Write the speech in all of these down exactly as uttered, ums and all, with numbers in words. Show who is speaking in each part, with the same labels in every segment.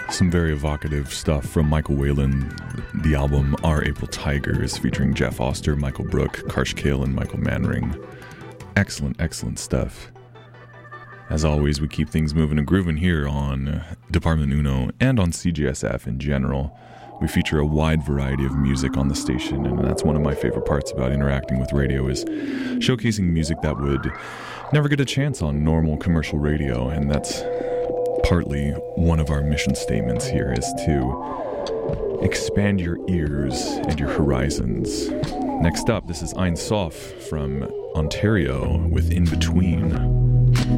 Speaker 1: Some very evocative stuff from Michael Whalen, the album Our April Tigers, featuring Jeff Oster, Michael Brook, Karsh Kale, and Michael Manring. Excellent, excellent stuff. As always, we keep things moving and grooving here on Department Uno and on C J S F in general. We feature a wide variety of music on the station, and that's one of my favorite parts about interacting with radio, is showcasing music that would never get a chance on normal commercial radio, and that's partly one of our mission statements here, is to expand your ears and your horizons. Next up, this is Ein Sof from Ontario with In Between.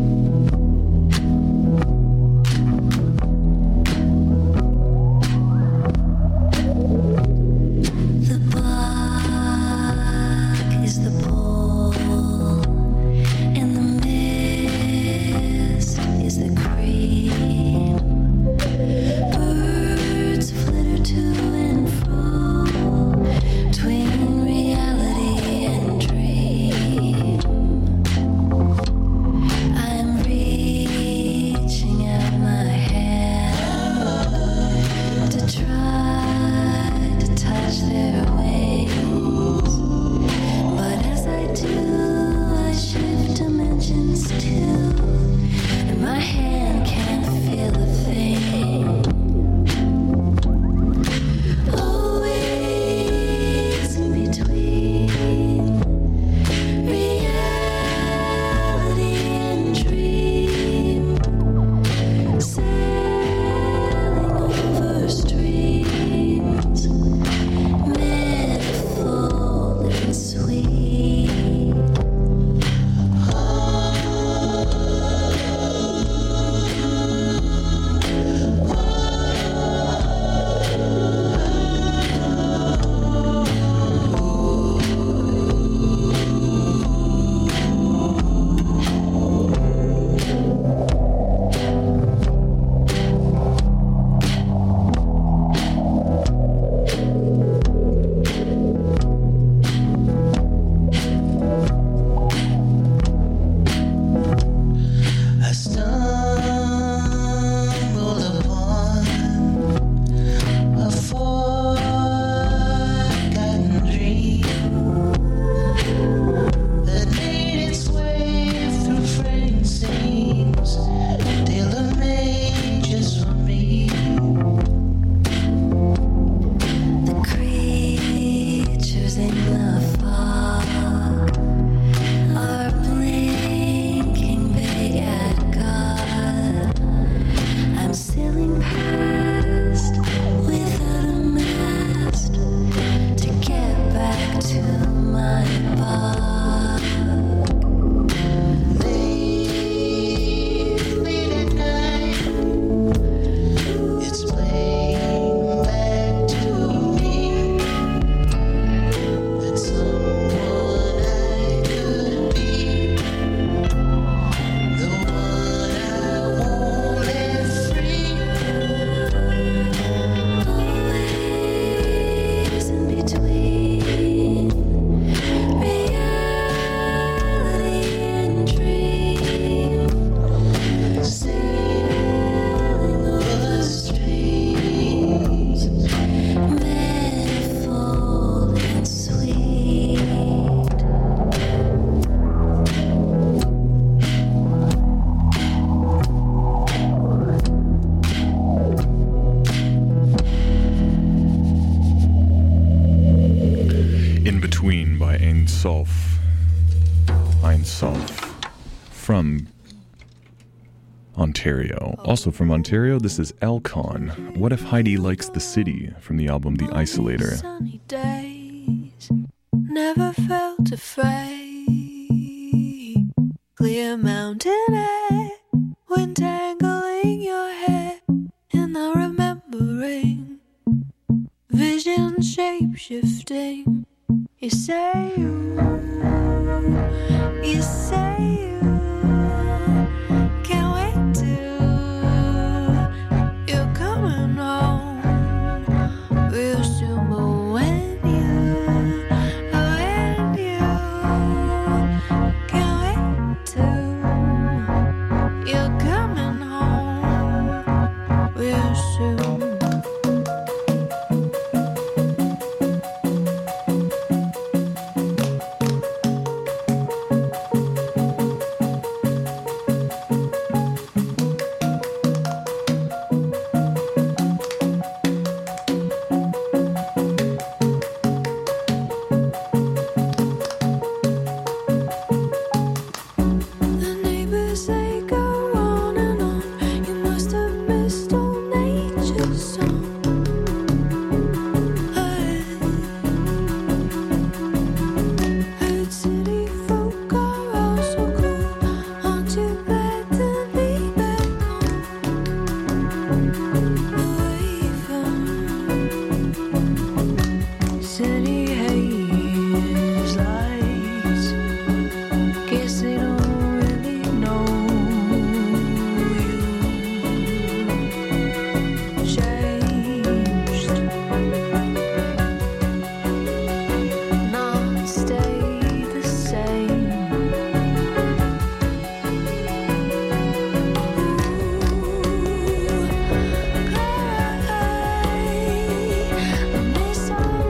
Speaker 1: Sof, Ein Sof, from Ontario. Also from Ontario, this is Elcon. What If Heidi Likes the City, from the album The Isolator.
Speaker 2: Sunny days, never felt afraid. Clear mountain air, wind tangling your hair, and I'm remembering vision shape shifting. You say you, you say you can't wait till you're coming home real soon. But when you, when you can't wait till you're coming home real soon. The neighbors, they go on and on. You must have missed old nature's song. I heard city folk are all so cool. Aren't you glad to be back home? Away from city haze lights. Guess they don't really know you. Changed, not stay the same. Ooh, I miss our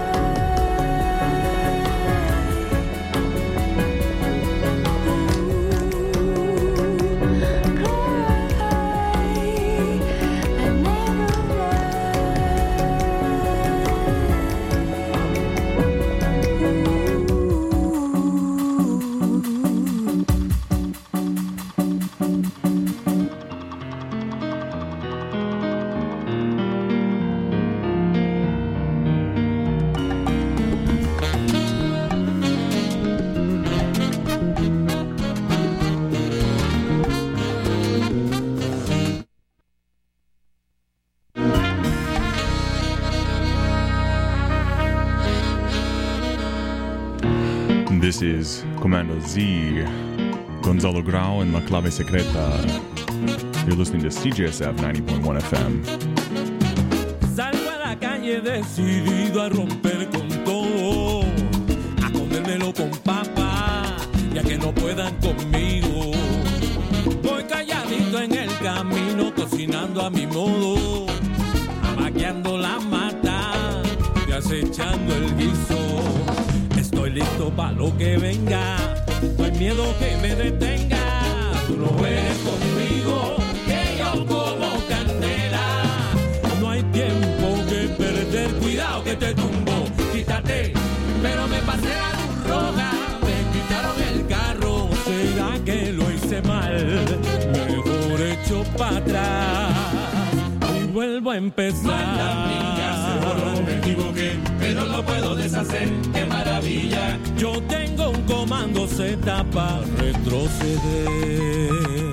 Speaker 1: This is Commando Z, Gonzalo Grau en La Clave Secreta. You're listening to C J S F ninety point one F M.
Speaker 3: Salgo a la calle decidido a romper con todo, a comérmelo con papa, ya que no puedan conmigo. Voy calladito en el camino, cocinando a mi modo, amaqueando la mata y acechando el guiso. Estoy listo para lo que venga, no hay miedo que me detenga. Tú no juegues conmigo, que yo como candela. No hay tiempo que perder, cuidado que te tumbo. Quítate, pero me pasé la luz roja, me quitaron el carro. ¿Será que lo hice mal? Mejor echo para atrás y vuelvo a empezar.
Speaker 4: Mala mía, seguro me equivoqué, pero lo puedo deshacer, qué maravilla.
Speaker 3: Yo tengo un comando Z para retroceder.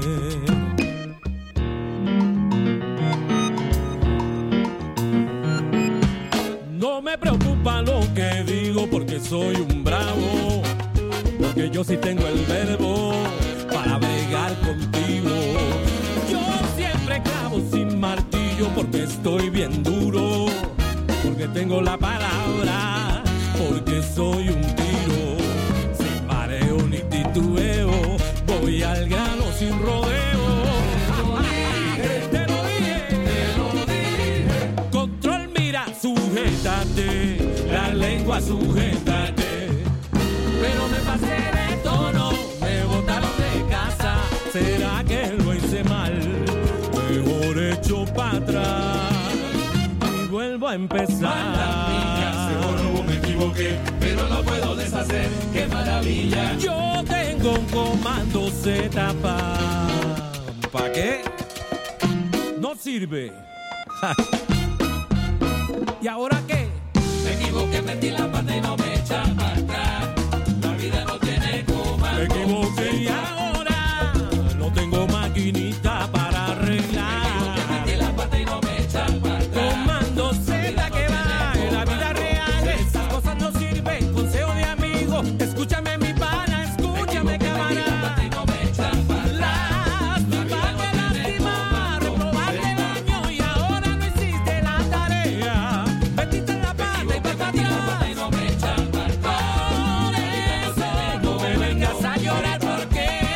Speaker 3: No me preocupa lo que digo porque soy un bravo, porque yo sí tengo el verbo para bregar contigo. Yo siempre clavo sin martillo porque estoy bien duro, porque tengo la palabra, porque soy un tiro, sin mareo ni titubeo, voy al grano sin rodeo. Te lo dije, te lo dije. Control, mira, sujétate, la lengua sujétate. Pero me pasé de tono, me botaron de casa. ¿Será que lo hice mal? Mejor echo para atrás y vuelvo a empezar.
Speaker 4: Mala mía, seguro me equivoqué, pero lo puedo deshacer, qué maravilla.
Speaker 3: Yo tengo un comando Z pa... ¿Pa qué? No sirve. ¿Y ahora qué?
Speaker 4: Me equivoqué, metí la pata y no me echan para atrás. La vida no tiene comando.
Speaker 3: Me equivoqué y ahora no tengo maquinita para arreglar.
Speaker 4: Metí la pata y no me echan para atrás.
Speaker 3: Comando Z que va en la vida real. Esas cosas no sirven, consejo de amigo. Escúchame mi pana, escúchame camarada. Lastimarte, lastimar, reprobarte daño y ahora no hiciste la tarea. Metiste la pata y para atrás. Por eso no me vengas a llorar porque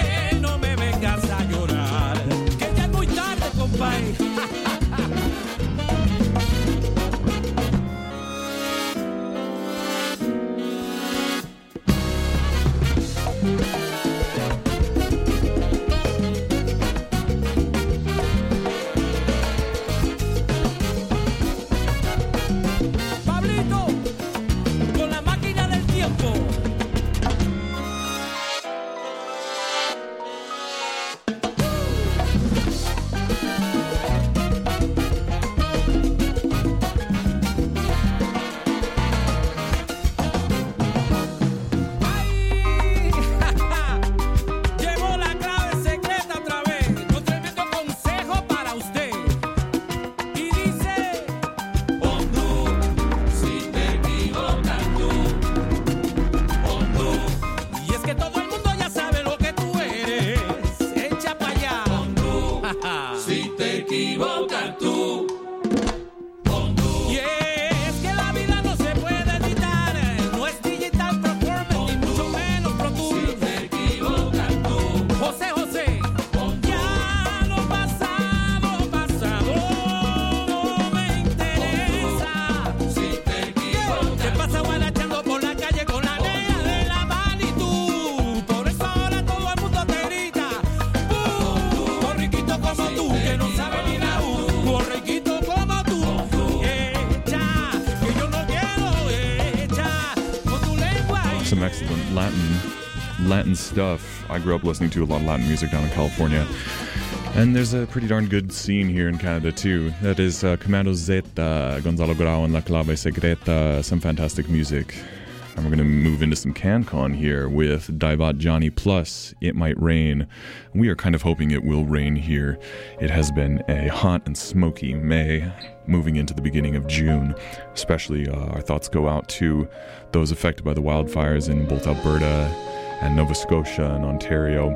Speaker 1: Some excellent Latin Latin stuff. I grew up listening to a lot of Latin music down in California. And there's a pretty darn good scene here in Canada too. That is uh, Commando Zeta, Gonzalo Grau and La Clave Secreta, some fantastic music. And we're going to move into some CanCon here with Daivat Johnny Plus, It Might Rain. We are kind of hoping it will rain here. It has been a hot and smoky May, moving into the beginning of June. Especially uh, our thoughts go out to those affected by the wildfires in both Alberta and Nova Scotia and Ontario.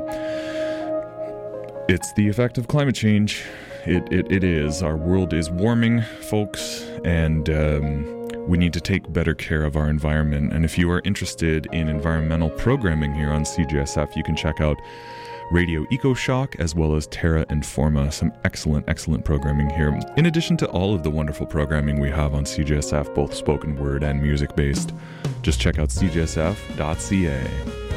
Speaker 1: It's the effect of climate change. It it, it is. Our world is warming, folks, and um, we need to take better care of our environment. And if you are interested in environmental programming here on C J S F, you can check out Radio EcoShock as well as Terra Informa. Some excellent, excellent programming here. In addition to all of the wonderful programming we have on C J S F, both spoken word and music-based, just check out c j s f dot c a.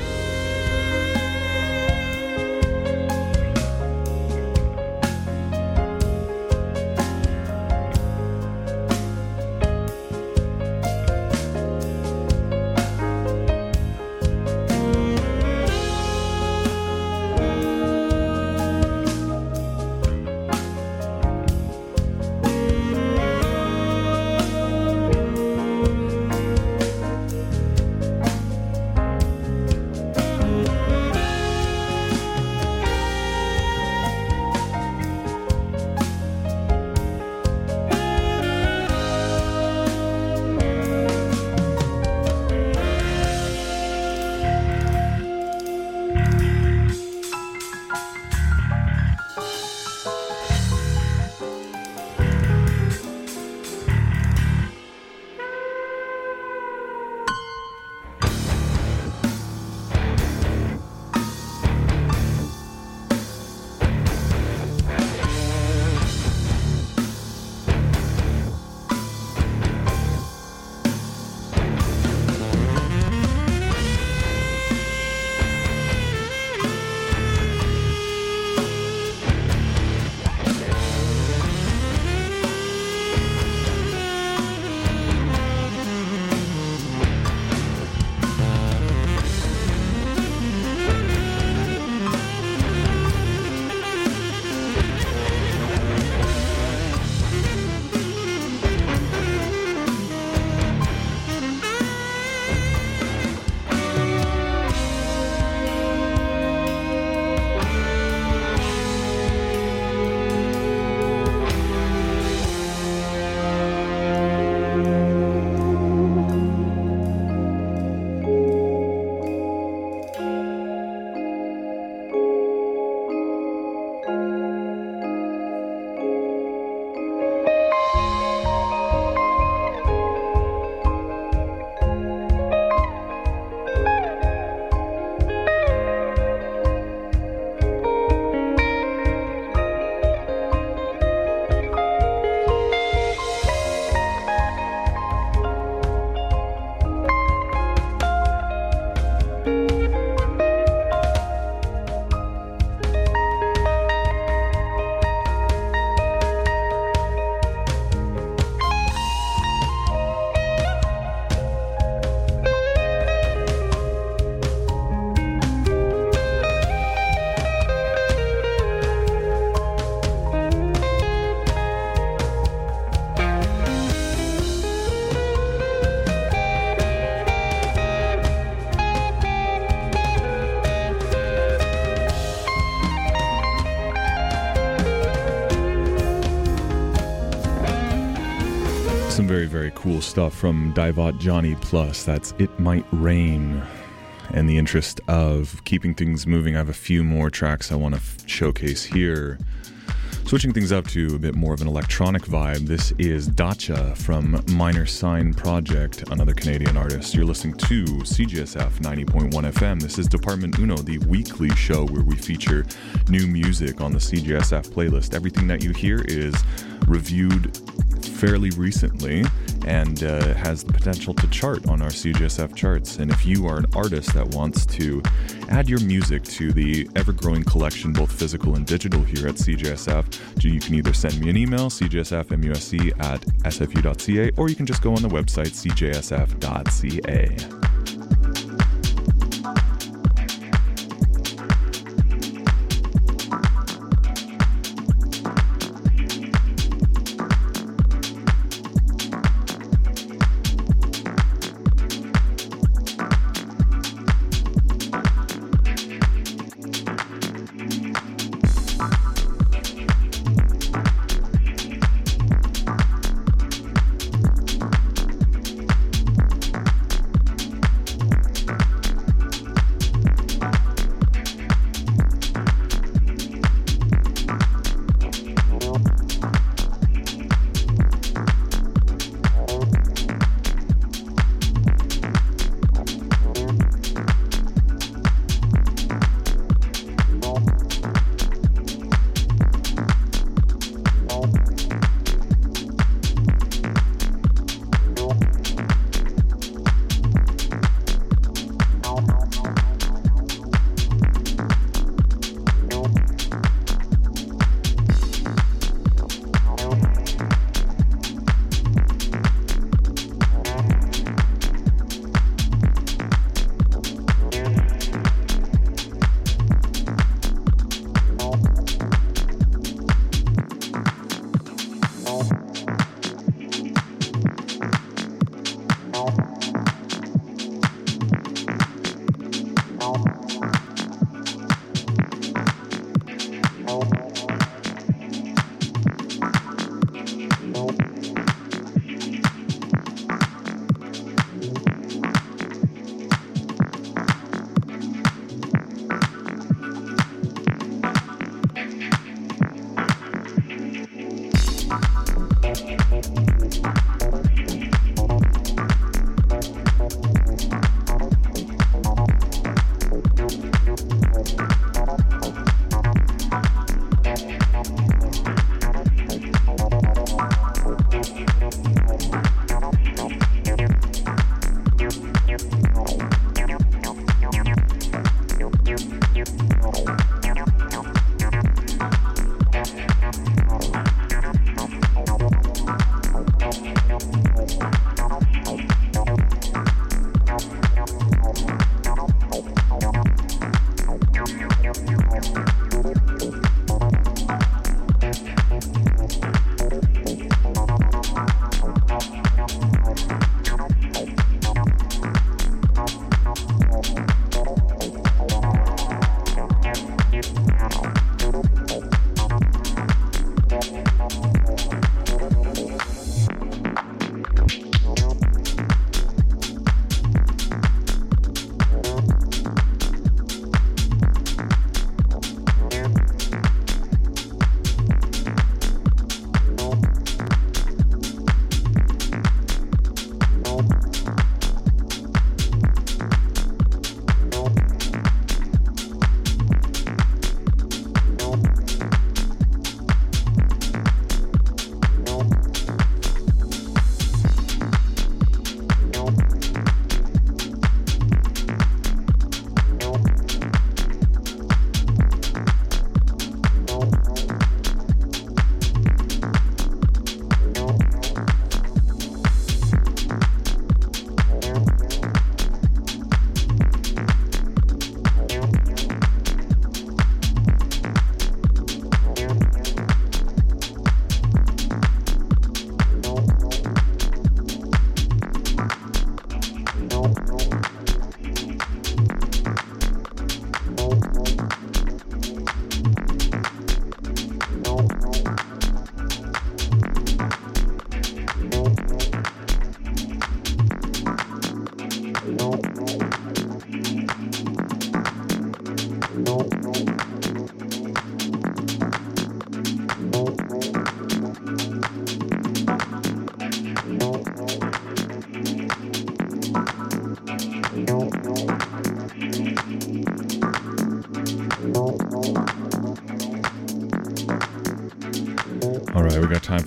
Speaker 1: Some very, very cool stuff from Daivat Johnny Plus. That's It Might Rain. In the interest of keeping things moving, I have a few more tracks I want to f- showcase here. Switching things up to a bit more of an electronic vibe, this is Dacha from Minor Sign Project, another Canadian artist. You're listening to C J S F ninety point one F M. This is Department Uno, the weekly show where we feature new music on the C J S F playlist. Everything that you hear is reviewed fairly recently and uh, has the potential to chart on our C J S F charts. And if you are an artist that wants to add your music to the ever-growing collection, both physical and digital, here at C J S F, you can either send me an email, c j s f musc at s f u dot c a, or you can just go on the website, c j s f dot c a.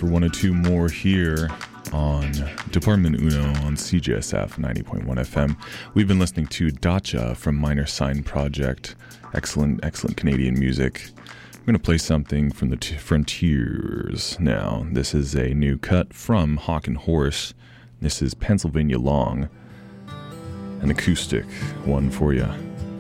Speaker 1: for one or two more here on Department Uno on C J S F ninety point one F M. We've been listening to Dacha from Minor Sign Project. Excellent, excellent Canadian music. I'm going to play something from the t- Frontiers now. This is a new cut from Hawk and Horse. This is Pennsylvania Long, an acoustic one for you.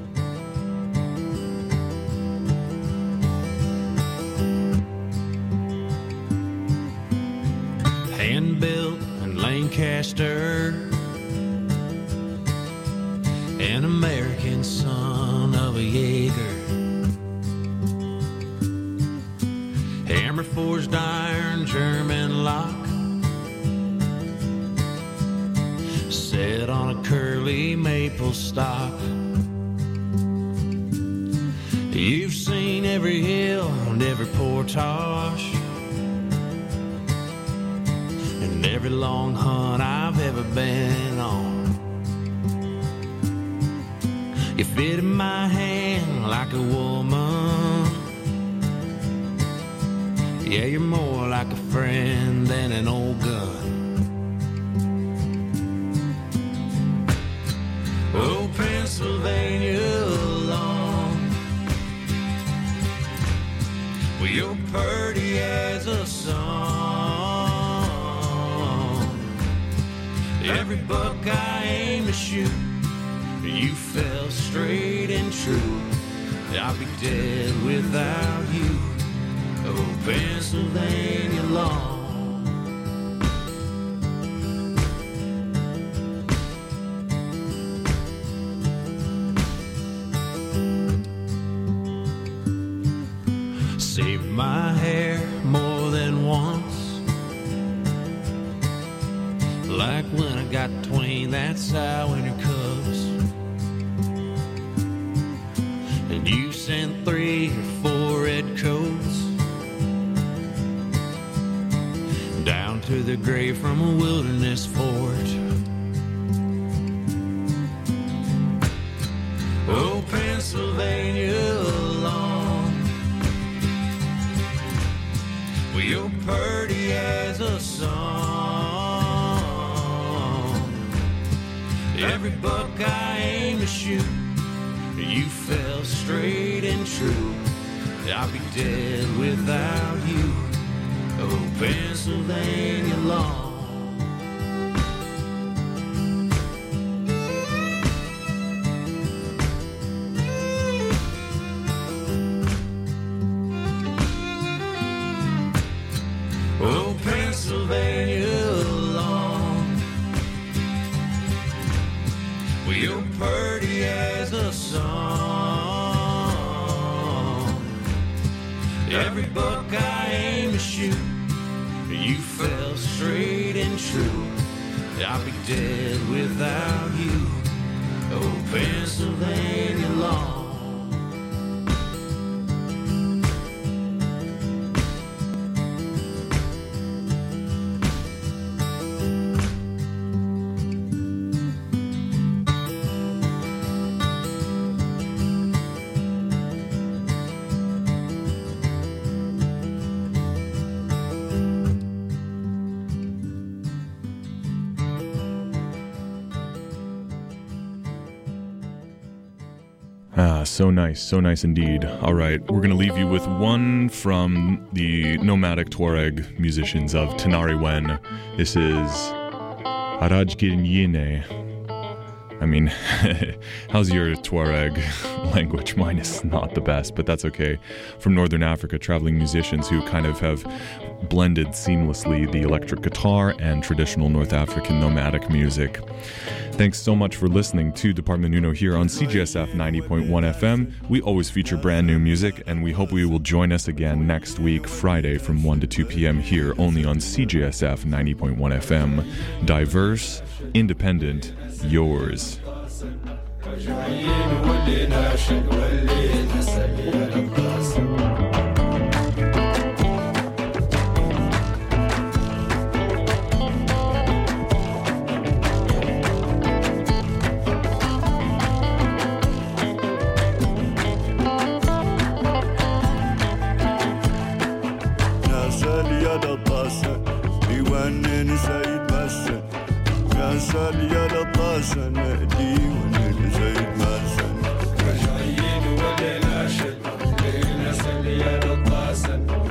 Speaker 5: Hand-built in Lancaster, an American son of a Jaeger, hammer forged iron, German lock, set on a curly maple stock. You've seen every hill and every portage, and every long hunt I've ever been on. You fit in my hand like a woman. Yeah, you're more like a friend than an old gun. Oh, Pennsylvania long, well, you're pretty as a song. Every buck I aim to shoot, you fell straight and true. I'll be dead without you. Oh, Pennsylvania long. Saved my hair more than once, like when I got Twain, that's how winter cubs. And you sent three or four red coats down to the grave from a wilderness fort. Oh, Pennsylvania long, well, you're pretty as a song. Every buck I aim to shoot, you fell straight and true. I'll be dead without you. Oh, Pennsylvania long. Oh, Pennsylvania long, well, you're pretty as a song. Every buck I aim to shoot, you fell straight and true. I'll be dead without you. Oh, Pennsylvania long.
Speaker 1: Ah, so nice, so nice indeed. All right, we're going to leave you with one from the nomadic Tuareg musicians of Tanari Wen. This is Arajgin Yine. I mean, how's your Tuareg language? Mine is not the best, but that's okay. From Northern Africa, traveling musicians who kind of have blended seamlessly the electric guitar and traditional North African nomadic music. Thanks so much for listening to Department Uno here on C J S F ninety point one F M. We always feature brand new music, and we hope you will join us again next week, Friday from one to two p.m. here only on C J S F ninety point one F M. Diverse, independent, yours.
Speaker 6: يا da passa ونين زايد مسن غزال يا لطاسن مهدي ونين زايد مسن
Speaker 7: رجعين وليل عشد ليل نسل يا لطاسن